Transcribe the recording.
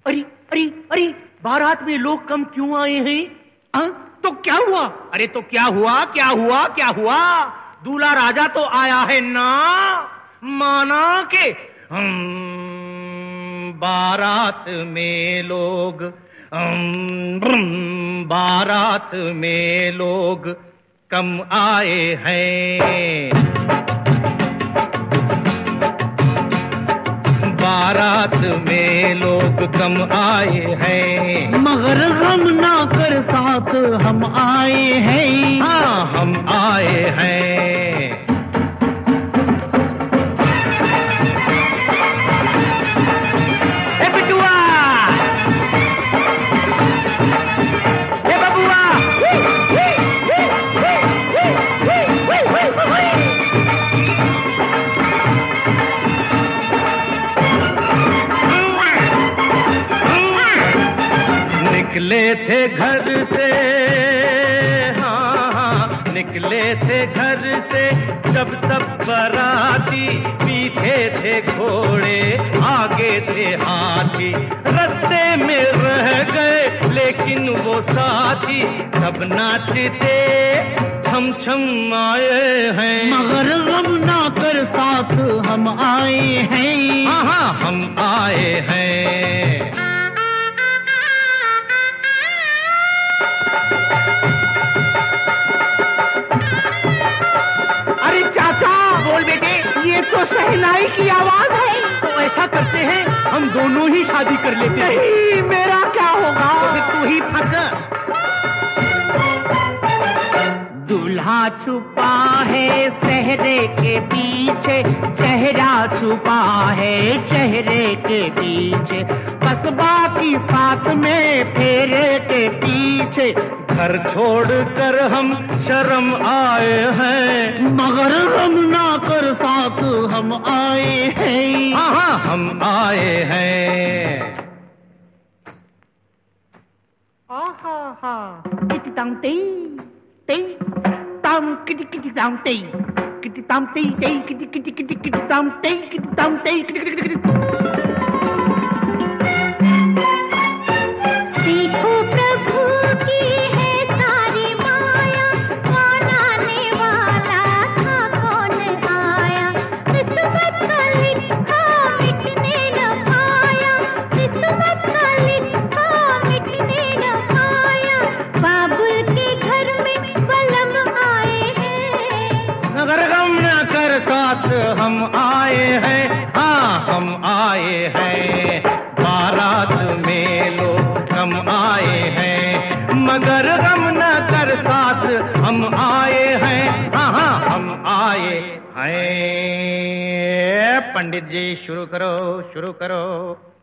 अरे अरे अरे, बारात में लोग कम क्यों आए हैं? तो क्या हुआ? अरे तो क्या हुआ, क्या हुआ, क्या हुआ? दूल्हा राजा तो आया है ना, माना के बारात में लोग, बारात में लोग कम आए हैं। बारात में लोग कम आए हैं, मगर गम ना कर साथ हम आए हैं। हाँ हम आए हैं। ए बिटुआ, ए बबुआ, निकले थे घर से, हाँ निकले थे घर से जब सब बराती, पीछे थे घोड़े आगे थे हाथी, रास्ते में रह गए लेकिन वो साथी, सब नाचते छम छम आए हैं, मगर गम ना कर साथ हम आए हैं। हाँ हाँ हम आए हैं। अरे चाचा, बोल बेटे। ये तो शहनाई की आवाज है। तो ऐसा करते हैं, हम दोनों ही शादी कर लेते हैं। नहीं, मेरा क्या होगा? तो तू ही फंस। दूल्हा छुपा है सहरे के पीछे, चेहरा छुपा है चेहरे के पीछे, कस्बा की साथ में फेरे के पीछे, घर छोड़कर हम शर्म आए हैं, मगर हम ना कर साथ हम आए हैं। हाँ हाँ हम आए हैं। आहा हा, किटी ताम ते ते ताम किटी किटी ताम ते किटी ताम ते ते किटी किटी किटी किटी ताम ते किटी ताम ते किटी किटी किटी। देखो प्रभु की है सारी माया, कौन आने वाला था कौन आया, किस्मत का लिखा मिटने न पाया, किस्मत का लिखा मिटने न पाया, बाबुल के घर में बलम आए हैं, मगर गम न कर साथ हम आए हैं, हाँ हम आए हैं। बारात में लोग कम आए हैं, मगर गम न कर साथ हम आए हैं, हाँ हाँ हम आए हैं। पंडित जी शुरू करो, शुरू करो।